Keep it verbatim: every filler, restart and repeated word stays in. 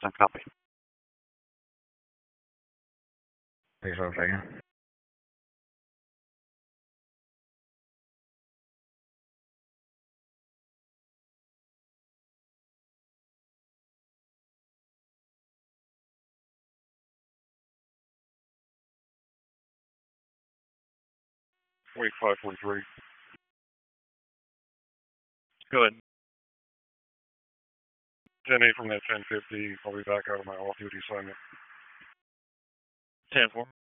percent copy. Thanks for a second. Wait, five four three. Go ahead. ten eight from that ten fifty. I'll be back out of my off-duty assignment. ten four.